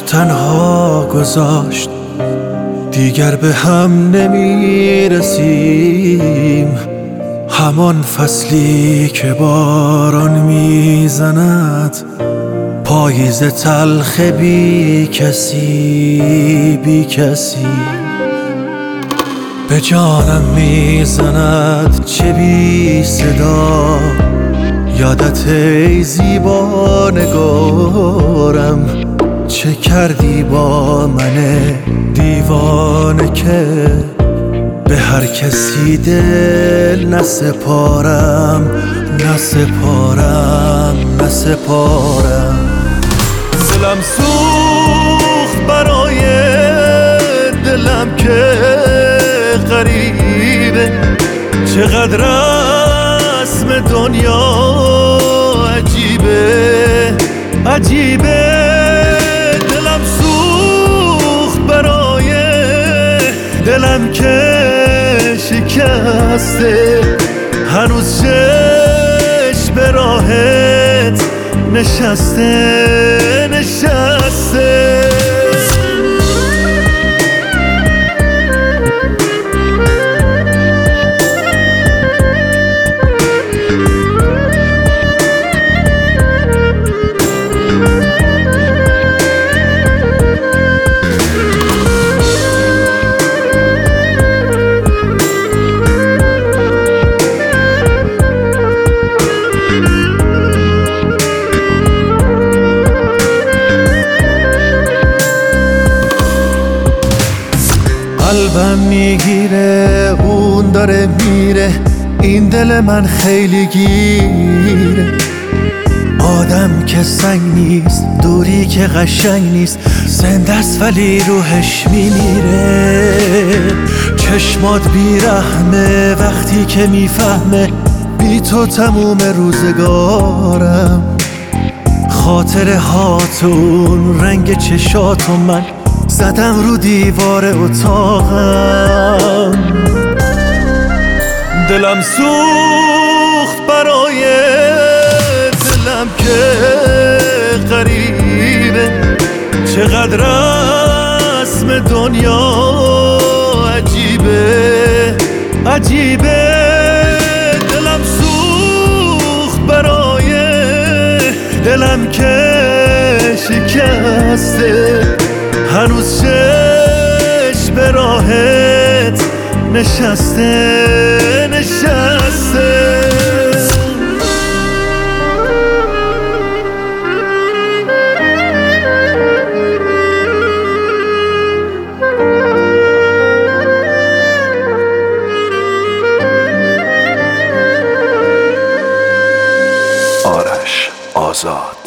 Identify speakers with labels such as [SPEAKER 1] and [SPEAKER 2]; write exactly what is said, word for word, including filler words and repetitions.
[SPEAKER 1] تنها گذاشت، دیگر به هم نمی رسیم. همان فصلی که باران می زند، پاییز تلخ بی کسی بی کسی. به جانم می زند چه بی صدا، یادت ای زیبا نگارم. چه کردی با من دیوانه که به هر کسی دل نسپارم نسپارم نسپارم. دلم سوخت برای دلم که غریبه، چقدر رسم دنیا عجیبه عجیبه. دلم سوخت برای دلم که شکسته، هنوز چشم به راهت نشسته نشسته. قلبم میگیره اون داره میره، این دل من خیلی گیره. آدم که سنگ نیست، دوری که قشنگ نیست، زنده است ولی روحش میمیره. چشمات بیرحمه وقتی که میفهمه بی تو تموم روزگارم. خاطره هاتون رنگ چشاتو من زدم رو دیوار اتاقم. دلم سوخت برای دلم که غریبه، چقدر رسم دنیا عجیبه عجیبه. دلم سوخت برای دلم که شکسته، هنوز چشم به راهت نشسته نشسته.
[SPEAKER 2] آرش آزاد.